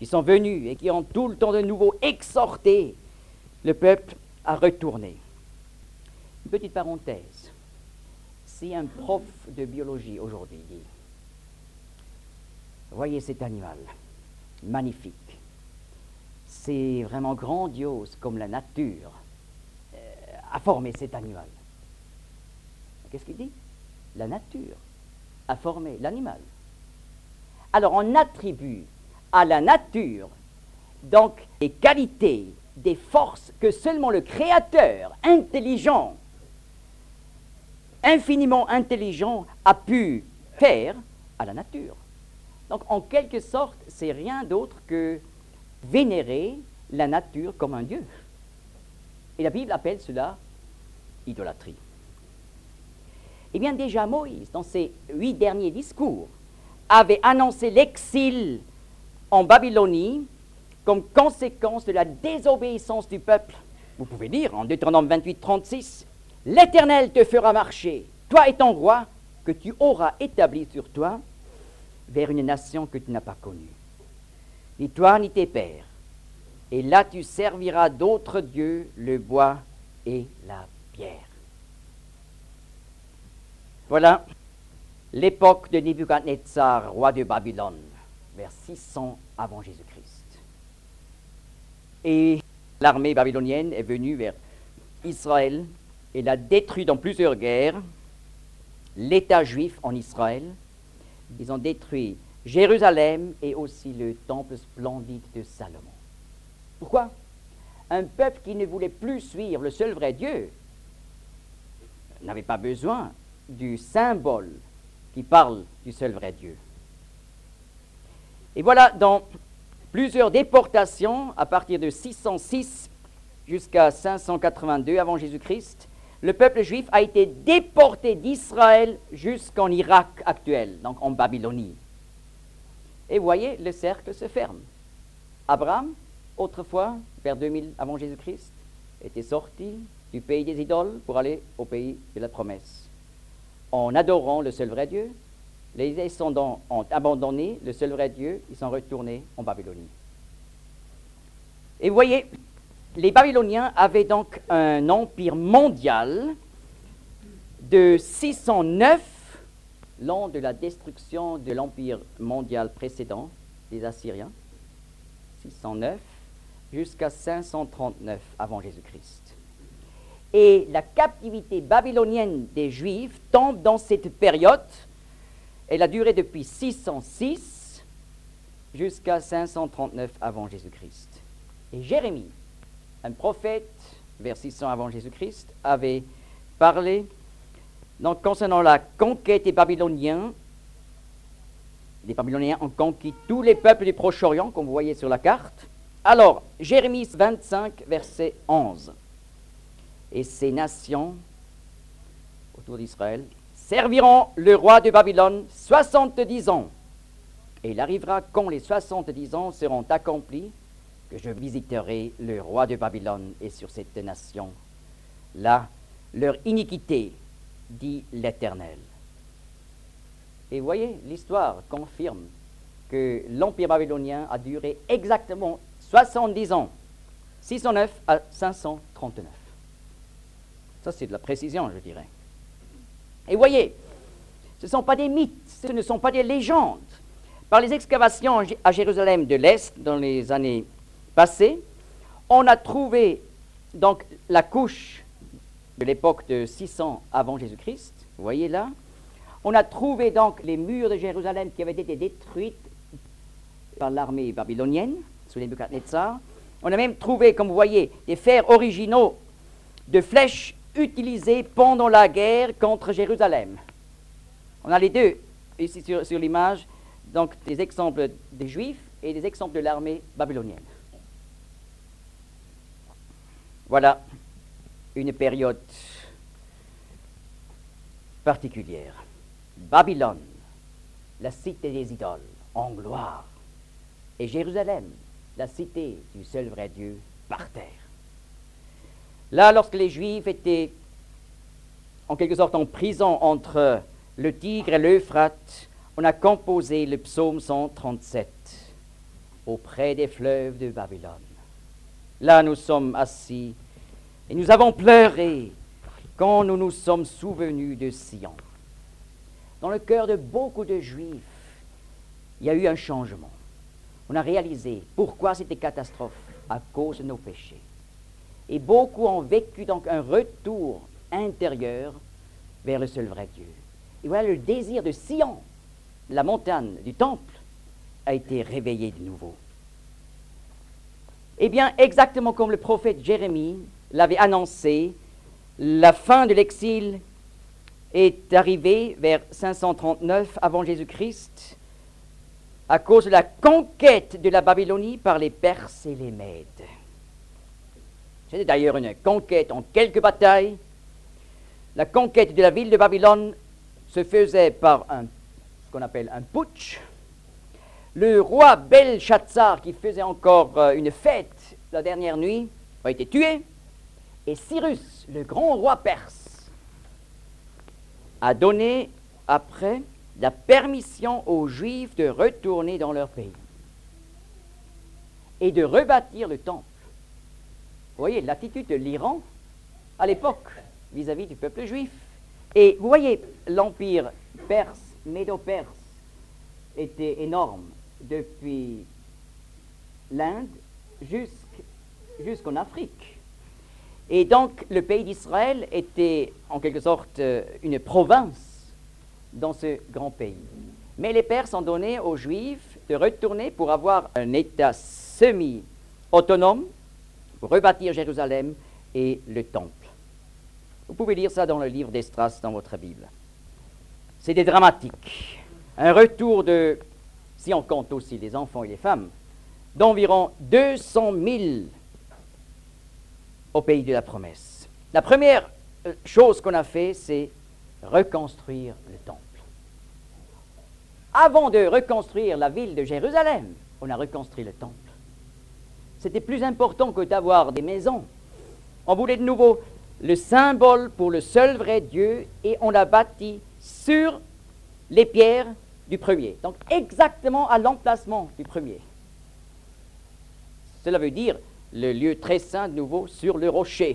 qui sont venus et qui ont tout le temps de nouveau exhorté le peuple à retourner. Une petite parenthèse. Si un prof de biologie aujourd'hui dit, voyez cet animal, magnifique, c'est vraiment grandiose comme la nature a formé cet animal. Qu'est-ce qu'il dit? La nature a formé l'animal. Alors on attribue à la nature donc des qualités, des forces que seulement le Créateur intelligent, infiniment intelligent, a pu faire à la nature. Donc en quelque sorte, c'est rien d'autre que vénérer la nature comme un Dieu. Et la Bible appelle cela idolâtrie. Eh bien déjà Moïse, dans ses 8 derniers discours, avait annoncé l'exil en Babylonie comme conséquence de la désobéissance du peuple. Vous pouvez lire en Deutéronome 28, 36, « L'Éternel te fera marcher, toi et ton roi, que tu auras établi sur toi, vers une nation que tu n'as pas connue, ni toi ni tes pères. Et là tu serviras d'autres dieux, le bois et la pierre. » Voilà l'époque de Nebuchadnezzar, roi de Babylone, vers 600 avant Jésus-Christ. Et l'armée babylonienne est venue vers Israël et l'a détruit dans plusieurs guerres, l'État juif en Israël. Ils ont détruit Jérusalem et aussi le temple splendide de Salomon. Pourquoi? Un peuple qui ne voulait plus suivre le seul vrai Dieu n'avait pas besoin du symbole qui parle du seul vrai Dieu. Et voilà, dans plusieurs déportations, à partir de 606 jusqu'à 582 avant Jésus-Christ, le peuple juif a été déporté d'Israël jusqu'en Irak actuel, donc en Babylonie. Et vous voyez, le cercle se ferme. Abraham, autrefois, vers 2000 avant Jésus-Christ, était sorti du pays des idoles pour aller au pays de la promesse. En adorant le seul vrai Dieu, les descendants ont abandonné le seul vrai Dieu, ils sont retournés en Babylonie. Et vous voyez, les Babyloniens avaient donc un empire mondial de 609, l'an de la destruction de l'empire mondial précédent, des Assyriens, 609, jusqu'à 539 avant Jésus-Christ. Et la captivité babylonienne des Juifs tombe dans cette période. Elle a duré depuis 606 jusqu'à 539 avant Jésus-Christ. Et Jérémie, un prophète, vers 600 avant Jésus-Christ, avait parlé donc, concernant la conquête des Babyloniens. Les Babyloniens ont conquis tous les peuples du Proche-Orient, comme vous voyez sur la carte. Alors, Jérémie 25, verset 11. Et ces nations autour d'Israël serviront le roi de Babylone 70 ans. Et il arrivera quand les 70 ans seront accomplis que je visiterai le roi de Babylone et sur cette nation là leur iniquité, dit l'Éternel. Et vous voyez, l'histoire confirme que l'empire babylonien a duré exactement 70 ans, 609 à 539. Ça, c'est de la précision, je dirais. Et voyez, ce ne sont pas des mythes, ce ne sont pas des légendes. Par les excavations à Jérusalem de l'Est, dans les années passées, on a trouvé donc la couche de l'époque de 600 avant Jésus-Christ, vous voyez là. On a trouvé donc les murs de Jérusalem qui avaient été détruits par l'armée babylonienne, sous Nebuchadnezzar. On a même trouvé, comme vous voyez, des fers originaux de flèches utilisés pendant la guerre contre Jérusalem. On a les deux ici sur l'image, donc des exemples des Juifs et des exemples de l'armée babylonienne. Voilà une période particulière. Babylone, la cité des idoles, en gloire, et Jérusalem, la cité du seul vrai Dieu, par terre. Là, lorsque les Juifs étaient en quelque sorte en prison entre le Tigre et l'Euphrate, on a composé le psaume 137. auprès des fleuves de Babylone. Là, nous sommes assis et nous avons pleuré quand nous nous sommes souvenus de Sion. Dans le cœur de beaucoup de Juifs, il y a eu un changement. On a réalisé pourquoi c'était catastrophe, à cause de nos péchés. Et beaucoup ont vécu donc un retour intérieur vers le seul vrai Dieu. Et voilà, le désir de Sion, la montagne du temple, a été réveillé de nouveau. Eh bien, exactement comme le prophète Jérémie l'avait annoncé, la fin de l'exil est arrivée vers 539 avant Jésus-Christ à cause de la conquête de la Babylonie par les Perses et les Mèdes. C'était d'ailleurs une conquête en quelques batailles. La conquête de la ville de Babylone se faisait par ce qu'on appelle un putsch. Le roi Belshazzar, qui faisait encore une fête la dernière nuit, a été tué. Et Cyrus, le grand roi perse, a donné après la permission aux Juifs de retourner dans leur pays et de rebâtir le temple. Vous voyez l'attitude de l'Iran à l'époque vis-à-vis du peuple juif. Et vous voyez, l'empire perse, médo-perse, était énorme depuis l'Inde jusqu'en Afrique. Et donc, le pays d'Israël était en quelque sorte une province dans ce grand pays. Mais les Perses ont donné aux Juifs de retourner pour avoir un État semi-autonome, pour rebâtir Jérusalem et le temple. Vous pouvez lire ça dans le livre d'Esdras dans votre Bible. C'était dramatique. Un retour de, si on compte aussi les enfants et les femmes, d'environ 200 000 au pays de la promesse. La première chose qu'on a fait, c'est reconstruire le temple. Avant de reconstruire la ville de Jérusalem, on a reconstruit le temple. C'était plus important que d'avoir des maisons. On voulait de nouveau le symbole pour le seul vrai Dieu et on l'a bâti sur les pierres du premier. Donc exactement à l'emplacement du premier. Cela veut dire le lieu très saint de nouveau sur le rocher.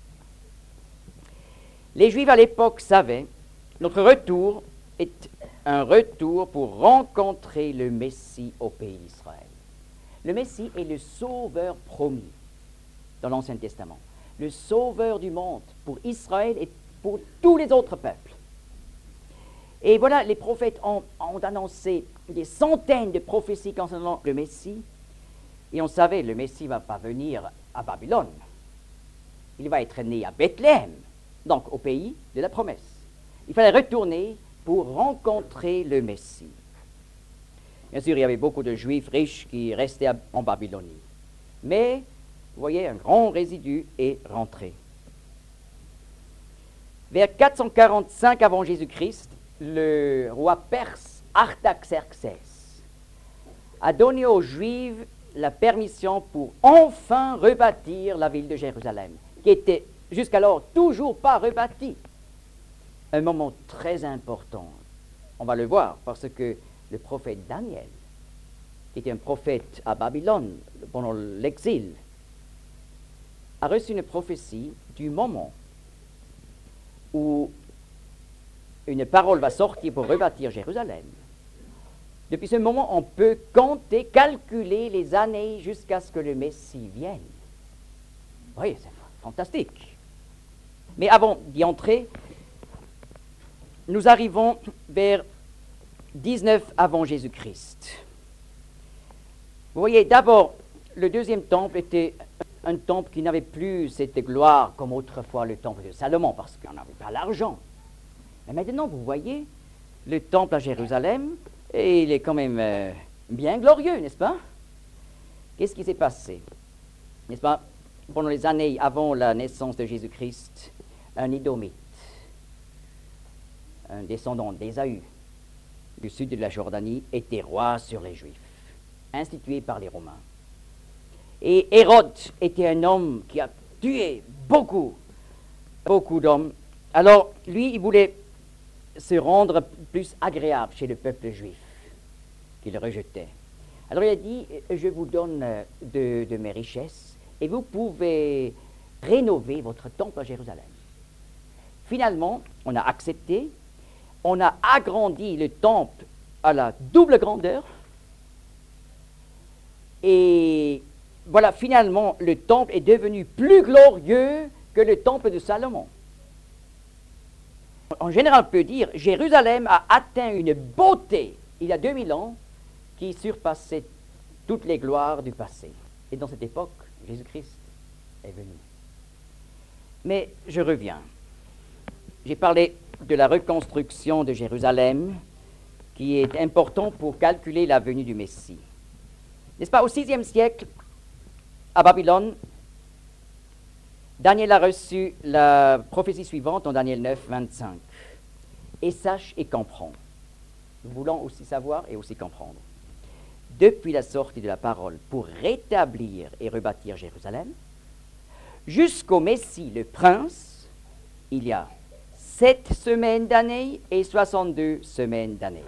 Les Juifs à l'époque savaient, notre retour est un retour pour rencontrer le Messie au pays d'Israël. Le Messie est le sauveur promis dans l'Ancien Testament, le sauveur du monde pour Israël et pour tous les autres peuples. Et voilà, les prophètes ont annoncé des centaines de prophéties concernant le Messie, et on savait le Messie ne va pas venir à Babylone. Il va être né à Bethléem, donc au pays de la promesse. Il fallait retourner pour rencontrer le Messie. Bien sûr, il y avait beaucoup de Juifs riches qui restaient en Babylonie. Mais, vous voyez, un grand résidu est rentré. Vers 445 avant Jésus-Christ, le roi perse Artaxerxès a donné aux Juifs la permission pour enfin rebâtir la ville de Jérusalem, qui était jusqu'alors toujours pas rebâtie. Un moment très important, on va le voir, parce que le prophète Daniel, qui était un prophète à Babylone pendant l'exil, a reçu une prophétie du moment où une parole va sortir pour rebâtir Jérusalem. Depuis ce moment, on peut compter, calculer les années jusqu'à ce que le Messie vienne. Oui, c'est fantastique. Mais avant d'y entrer, nous arrivons vers 19 avant Jésus-Christ. Vous voyez, d'abord, le deuxième temple était un temple qui n'avait plus cette gloire comme autrefois le temple de Salomon, parce qu'on n'avait pas l'argent. Mais maintenant, vous voyez, le temple à Jérusalem, et il est quand même bien glorieux, n'est-ce pas? Qu'est-ce qui s'est passé? N'est-ce pas? Pendant les années avant la naissance de Jésus-Christ, un Édomite, un descendant d'Ésaü, du sud de la Jordanie, était roi sur les Juifs, institué par les Romains. Et Hérode était un homme qui a tué beaucoup d'hommes. Alors, lui, il voulait se rendre plus agréable chez le peuple juif, qu'il rejetait. Alors il a dit, je vous donne de mes richesses et vous pouvez rénover votre temple à Jérusalem. Finalement, on a accepté, on a agrandi le temple à la double grandeur et voilà, finalement, le temple est devenu plus glorieux que le temple de Salomon. En général, on peut dire, Jérusalem a atteint une beauté, il y a 2000 ans, qui surpassait toutes les gloires du passé. Et dans cette époque, Jésus-Christ est venu. Mais je reviens. J'ai parlé de la reconstruction de Jérusalem, qui est important pour calculer la venue du Messie. N'est-ce pas, au VIe siècle, à Babylone, Daniel a reçu la prophétie suivante en Daniel 9, 25. Et sache et comprends. Nous voulons aussi savoir et aussi comprendre. Depuis la sortie de la parole pour rétablir et rebâtir Jérusalem, jusqu'au Messie, le prince, il y a 7 semaines d'année et 62 semaines d'année.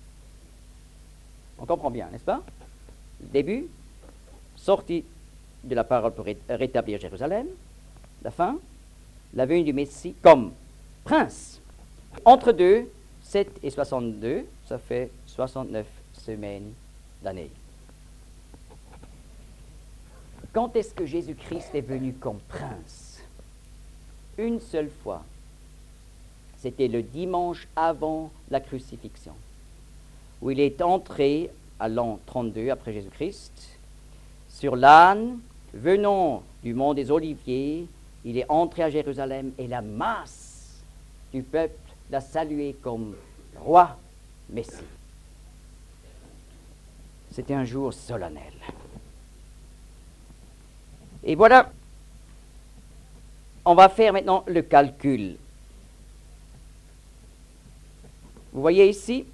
On comprend bien, n'est-ce pas? Début, sortie de la parole pour rétablir Jérusalem, la fin, la venue du Messie comme prince. Entre deux, 7 et 62, ça fait 69 semaines d'année. Quand est-ce que Jésus-Christ est venu comme prince? Une seule fois. C'était le dimanche avant la crucifixion, où il est entré à l'an 32 après Jésus-Christ, sur l'âne, venant du mont des Oliviers, il est entré à Jérusalem et la masse du peuple l'a salué comme roi Messie. C'était un jour solennel. Et voilà, on va faire maintenant le calcul. Vous voyez ici,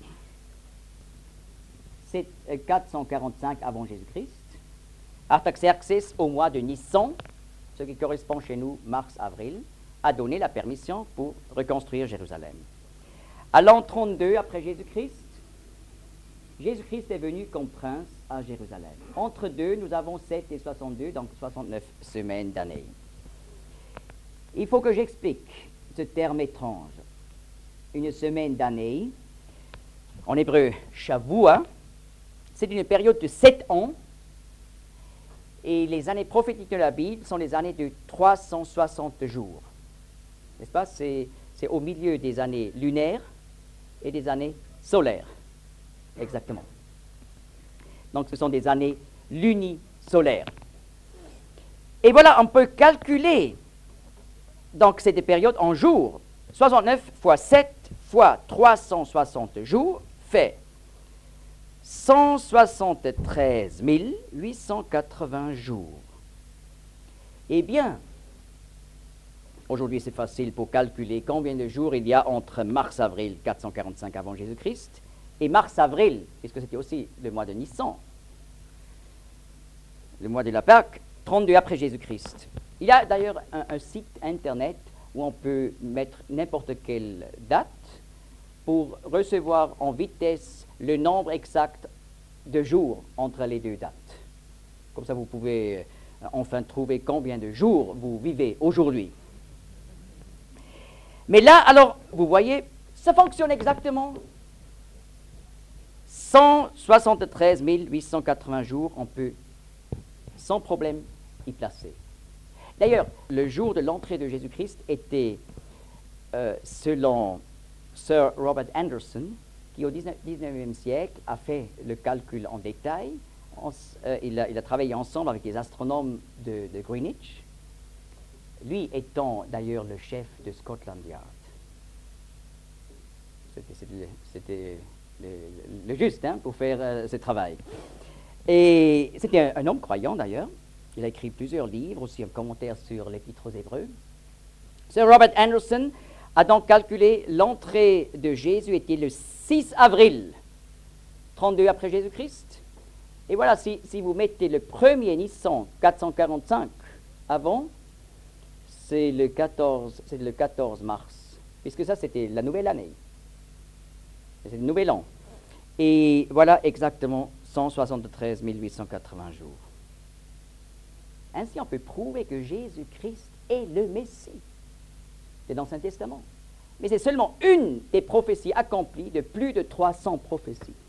c'est 445 avant Jésus-Christ. Artaxerxès, au mois de Nissan, ce qui correspond chez nous mars-avril, a donné la permission pour reconstruire Jérusalem. À l'an 32 après Jésus-Christ, Jésus-Christ est venu comme prince à Jérusalem. Entre deux, nous avons 7 et 62, donc 69 semaines d'année. Il faut que j'explique ce terme étrange. Une semaine d'année, en hébreu, Shavua, c'est une période de 7 ans, et les années prophétiques de la Bible sont les années de 360 jours. N'est-ce pas? C'est au milieu des années lunaires et des années solaires. Exactement. Donc ce sont des années lunisolaires. Et voilà, on peut calculer donc cette période en jours. 69 fois 7 fois 360 jours fait 173 880 jours. Eh bien, aujourd'hui c'est facile pour calculer combien de jours il y a entre mars-avril 445 avant Jésus-Christ et mars-avril, puisque c'était aussi le mois de Nissan, le mois de la Pâque, 32 après Jésus-Christ. Il y a d'ailleurs un site internet où on peut mettre n'importe quelle date pour recevoir en vitesse le nombre exact de jours entre les deux dates. Comme ça, vous pouvez enfin trouver combien de jours vous vivez aujourd'hui. Mais là, alors, vous voyez, ça fonctionne exactement. 173 880 jours, on peut sans problème y placer. D'ailleurs, le jour de l'entrée de Jésus-Christ était, selon Sir Robert Anderson, qui au 19e siècle a fait le calcul en détail. Il a travaillé ensemble avec les astronomes de Greenwich, lui étant d'ailleurs le chef de Scotland Yard. C'était le juste pour faire ce travail. Et c'était un homme croyant d'ailleurs. Il a écrit plusieurs livres, aussi un commentaire sur l'Épître aux Hébreux. Sir Robert Anderson a donc calculé l'entrée de Jésus était le 6 avril, 32 après Jésus-Christ. Et voilà, si vous mettez le premier Nissan 445 avant, c'est le 14 mars, puisque ça c'était la nouvelle année. C'est le nouvel an. Et voilà exactement 173 880 jours. Ainsi, on peut prouver que Jésus-Christ est le Messie. C'est dans l'Ancien Testament. Mais c'est seulement une des prophéties accomplies de plus de 300 prophéties.